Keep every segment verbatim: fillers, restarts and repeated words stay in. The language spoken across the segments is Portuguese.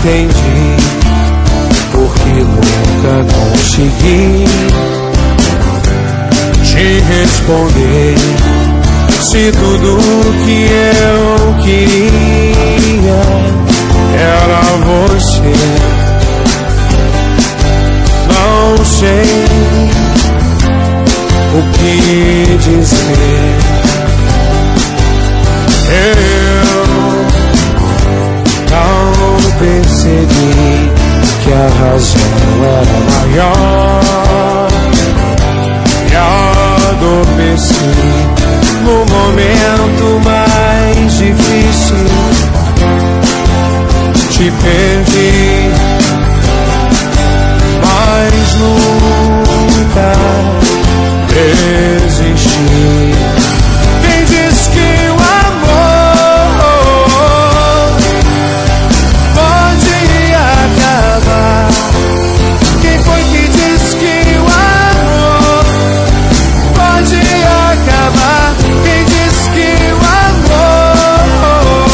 entendi porque nunca consegui te responder. Se tudo que eu queria era você, não sei o que dizer. Eu não percebi que a razão era maior e adormeci no momento mais difícil. Te perdi, mas nunca desisti. Quem diz que o amor pode acabar? Quem foi que disse que o amor pode acabar? Quem disse que o amor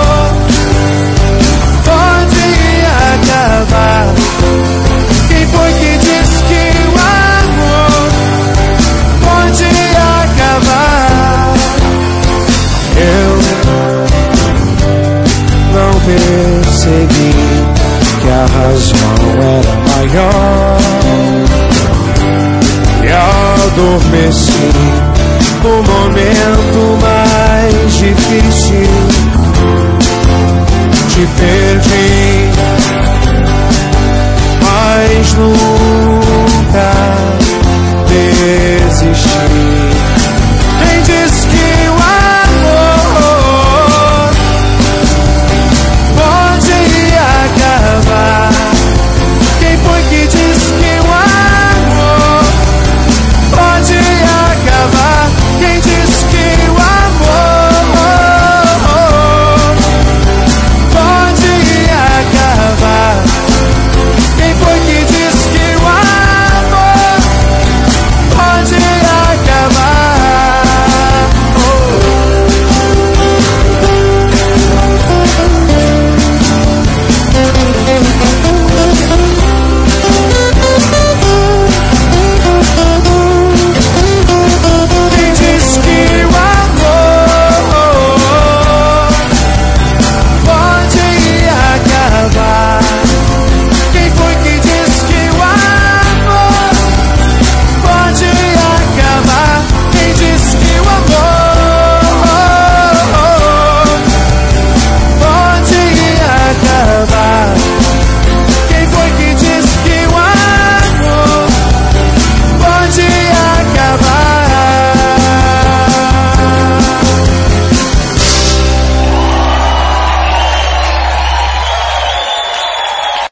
pode acabar? Quem foi que disse que o amor pode acabar? Eu não percebi que a razão era maior e adormeci no momento mais difícil. Te perdi, mas nunca